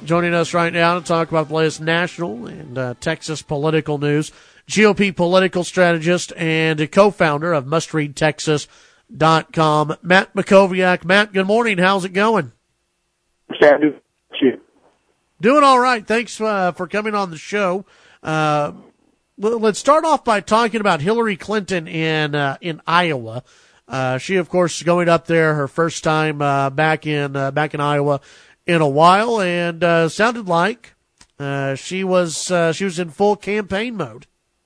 joining us right now to talk about the latest national and Texas political news. GOP political strategist and a co-founder of MustReadTexas.com, Matt Mackowiak. Matt, good morning. How's it going? Doing all right. Thanks for coming on the show. Let's start off by talking about Hillary Clinton in Iowa. She, of course, is going up there her first time back in Iowa in a while, and sounded like she was in full campaign mode.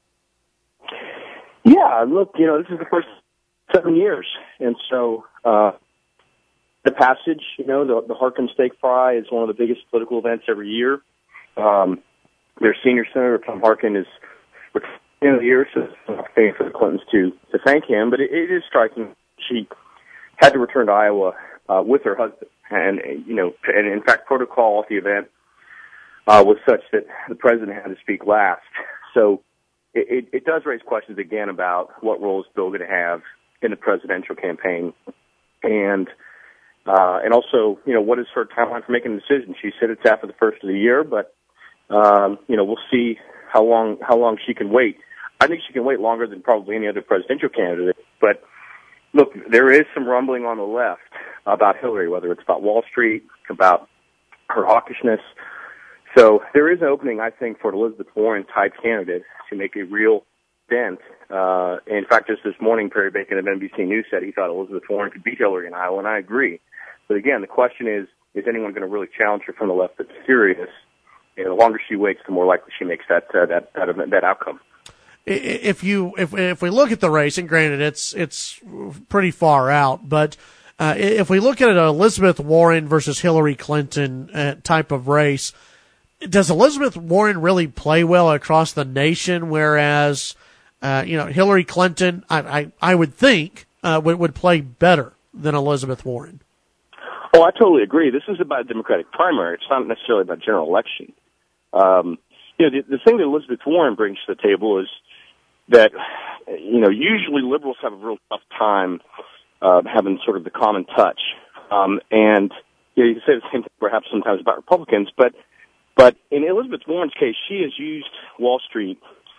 Yeah, look, this is the first 7 years, and so the passage, the Harkin Steak Fry is one of the biggest political events every year. Their senior senator, Tom Harkin, is at the end of the year, so it's an opportunity for the Clintons to thank him. But it is striking. She had to return to Iowa with her husband, and in fact, protocol at the event was such that the president had to speak last. So it does raise questions again about what role is Bill going to have in the presidential campaign, and also, what is her timeline for making a decision? She said it's after the first of the year, but we'll see how long she can wait. I think she can wait longer than probably any other presidential candidate. But look, there is some rumbling on the left about Hillary, whether it's about Wall Street, about her hawkishness. So there is an opening, I think, for an Elizabeth Warren type candidate to make a real dent. In fact, just this morning, Perry Bacon of NBC News said he thought Elizabeth Warren could beat Hillary in Iowa, and I agree. But again, the question is anyone going to really challenge her from the left that's serious? The longer she waits, the more likely she makes that outcome. If we look at the race, and granted it's pretty far out, but if we look at an Elizabeth Warren versus Hillary Clinton type of race, does Elizabeth Warren really play well across the nation? Whereas Hillary Clinton, I would think would play better than Elizabeth Warren. Oh, I totally agree. This is about a Democratic primary. It's not necessarily about general election. The thing that Elizabeth Warren brings to the table is that, usually liberals have a real tough time having sort of the common touch. And you can say the same thing perhaps sometimes about Republicans, but in Elizabeth Warren's case, she has used Wall Street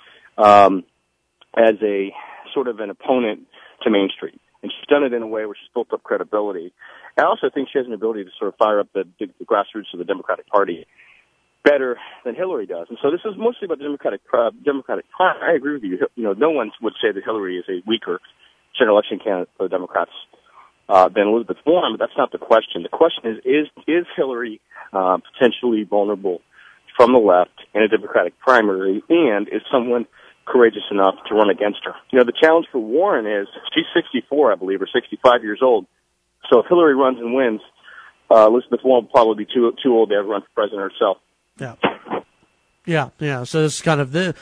as a sort of an opponent to Main Street. And she's done it in a way where she's built up credibility. I also think she has an ability to sort of fire up the grassroots of the Democratic Party better than Hillary does. And so this is mostly about the Democratic primary. I agree with you. No one would say that Hillary is a weaker general election candidate for the Democrats than Elizabeth Warren, but that's not the question. The question is Hillary potentially vulnerable from the left in a Democratic primary, and is someone courageous enough to run against her? The challenge for Warren is she's 64, I believe, or 65 years old. So if Hillary runs and wins, Elizabeth Warren will probably be too old to ever run for president herself. Yeah. So this is kind of the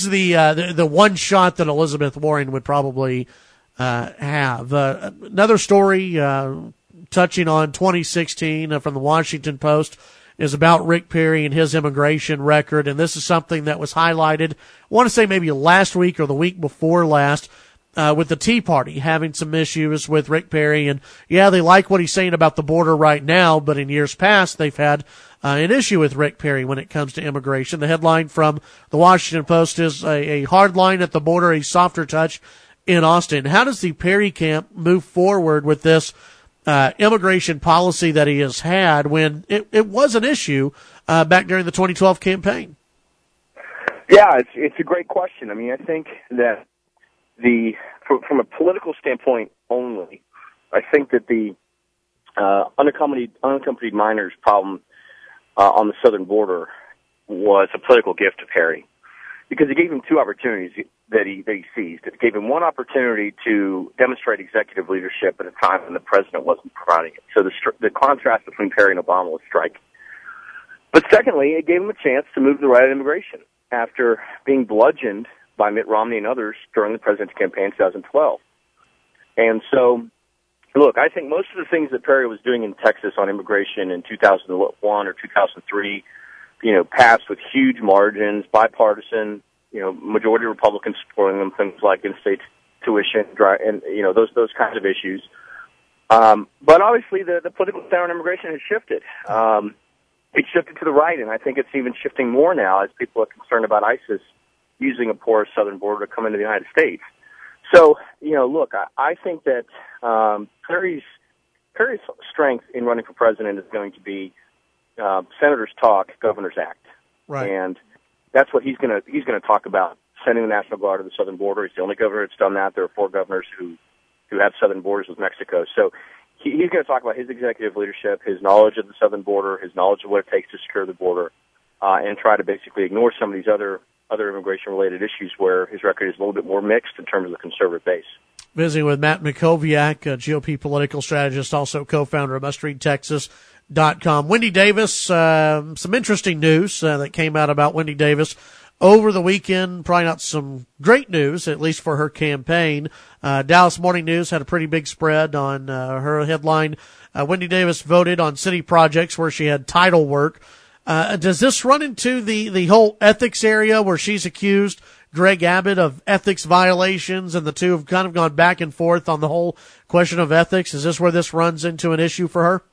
one shot that Elizabeth Warren would probably have. Another story touching on 2016 from the Washington Post is about Rick Perry and his immigration record, and this is something that was highlighted, I want to say maybe last week or the week before last, with the Tea Party having some issues with Rick Perry. And yeah, they like what he's saying about the border right now, but in years past they've had an issue with Rick Perry when it comes to immigration. The headline from the Washington Post is a hard line at the border, a softer touch in Austin. How does the Perry camp move forward with this immigration policy that he has had when it was an issue back during the 2012 campaign? Yeah, it's a great question. I mean, I think that from a political standpoint only, I think that the unaccompanied minors problem on the southern border was a political gift to Perry, because it gave him two opportunities that he seized. It gave him one opportunity to demonstrate executive leadership at a time when the president wasn't providing it. So the contrast between Perry and Obama was striking. But secondly, it gave him a chance to move to the right on immigration after being bludgeoned by Mitt Romney and others during the presidential campaign in 2012. And so, look, I think most of the things that Perry was doing in Texas on immigration in 2001 or 2003, passed with huge margins, bipartisan, majority Republicans supporting them, things like in-state tuition, and, those kinds of issues. But obviously the political center on immigration has shifted. It shifted to the right, and I think it's even shifting more now as people are concerned about ISIS using a porous southern border to come into the United States. So, look, I think that Perry's strength in running for president is going to be senators talk, governors act. Right. And that's what he's going to talk about, sending the National Guard to the southern border. He's the only governor that's done that. There are 4 governors who have southern borders with Mexico. So he's going to talk about his executive leadership, his knowledge of the southern border, his knowledge of what it takes to secure the border, and try to basically ignore some of these other immigration-related issues where his record is a little bit more mixed in terms of the conservative base. Visiting with Matt Mackowiak, a GOP political strategist, also co-founder of MustReadTexas.com. Wendy Davis, some interesting news that came out about Wendy Davis over the weekend. Probably not some great news, at least for her campaign. Dallas Morning News had a pretty big spread on her headline. Wendy Davis voted on city projects where she had title work. Does this run into the whole ethics area where she's accused Greg Abbott of ethics violations, and the two have kind of gone back and forth on the whole question of ethics? Is this where this runs into an issue for her?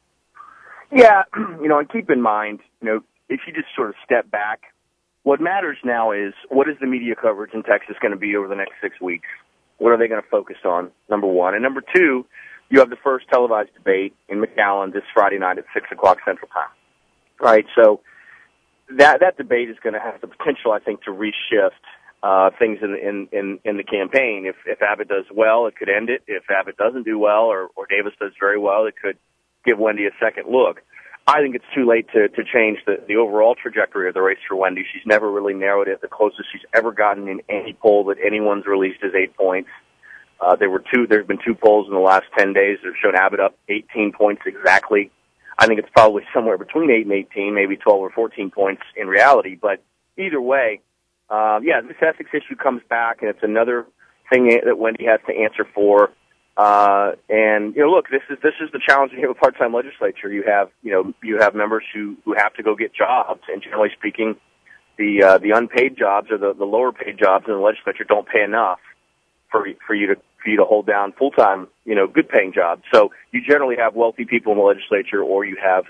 Yeah, and keep in mind, if you just sort of step back, what matters now is what is the media coverage in Texas going to be over the next 6 weeks? What are they going to focus on, number one? And number two, you have the first televised debate in McAllen this Friday night at 6 o'clock Central Time. Right, so that debate is going to have the potential, I think, to reshift things in the campaign. If Abbott does well, it could end it. If Abbott doesn't do well, or Davis does very well, it could give Wendy a second look. I think it's too late to change the overall trajectory of the race for Wendy. She's never really narrowed it. The closest she's ever gotten in any poll that anyone's released is 8 points. There's been 2 polls in the last 10 days that have shown Abbott up 18 points exactly. I think it's probably somewhere between 8 and 18, maybe 12 or 14 points in reality. But either way, this ethics issue comes back, and it's another thing that Wendy has to answer for. Look, this is the challenge when you have a part-time legislature. You have members who have to go get jobs, and generally speaking, the unpaid jobs or the lower paid jobs in the legislature don't pay enough for you to hold down full-time, good paying jobs. So you generally have wealthy people in the legislature, or you have,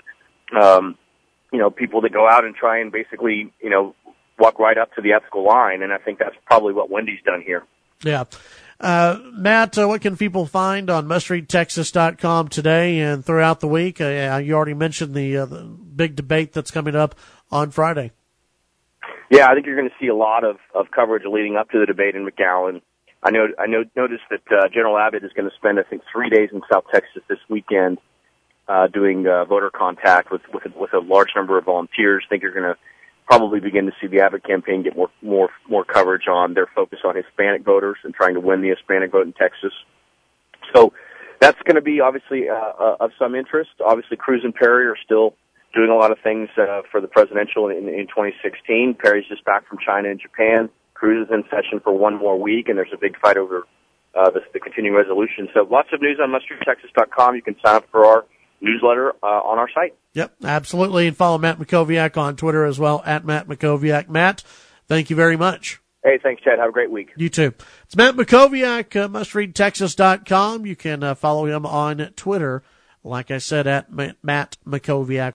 people that go out and try and basically, walk right up to the ethical line. And I think that's probably what Wendy's done here. Yeah. Matt, what can people find on MustReadTexas.com today and throughout the week? You already mentioned the big debate that's coming up on Friday. Yeah, I think you're going to see a lot of coverage leading up to the debate in McAllen. I noticed that General Abbott is going to spend, I think, 3 days in South Texas this weekend doing voter contact with a large number of volunteers. I think you're going to probably begin to see the Abbott campaign get more coverage on their focus on Hispanic voters and trying to win the Hispanic vote in Texas. So that's going to be obviously of some interest. Obviously, Cruz and Perry are still doing a lot of things for the presidential in 2016. Perry's just back from China and Japan. Cruz is in session for 1 more week, and there's a big fight over the continuing resolution. So lots of news on MustReadTexas.com. You can sign up for our newsletter on our site. Yep, absolutely. And follow Matt Mackowiak on Twitter as well, at Matt Mackowiak. Matt, thank you very much. Hey, thanks, Chad. Have a great week. You too. It's Matt Mackowiak, MustReadTexas.com. You can follow him on Twitter, like I said, at Matt Mackowiak.